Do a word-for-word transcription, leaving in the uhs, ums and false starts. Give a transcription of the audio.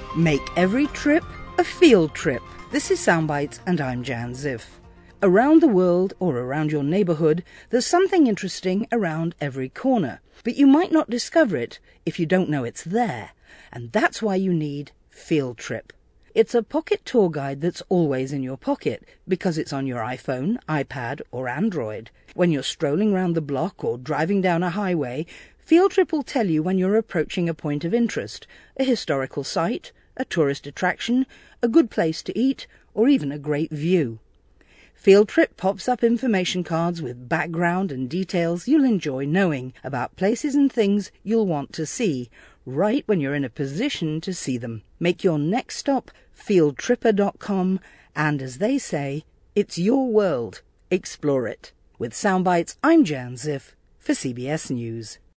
Make every trip a field trip. This is Soundbites and I'm Jan Ziff. Around the world or around your neighbourhood, there's something interesting around every corner. But you might not discover it if you don't know it's there. And that's why you need Field Trip. It's a pocket tour guide that's always in your pocket because it's on your iPhone, iPad or Android. When you're strolling round the block or driving down a highway, Field Trip will tell you when you're approaching a point of interest, a historical site, a tourist attraction, a good place to eat, or even a great view. Field Trip pops up information cards with background and details you'll enjoy knowing about places and things you'll want to see, right when you're in a position to see them. Make your next stop field tripper dot com, and as they say, it's your world. Explore it. With Soundbites, I'm Jan Ziff for C B S News.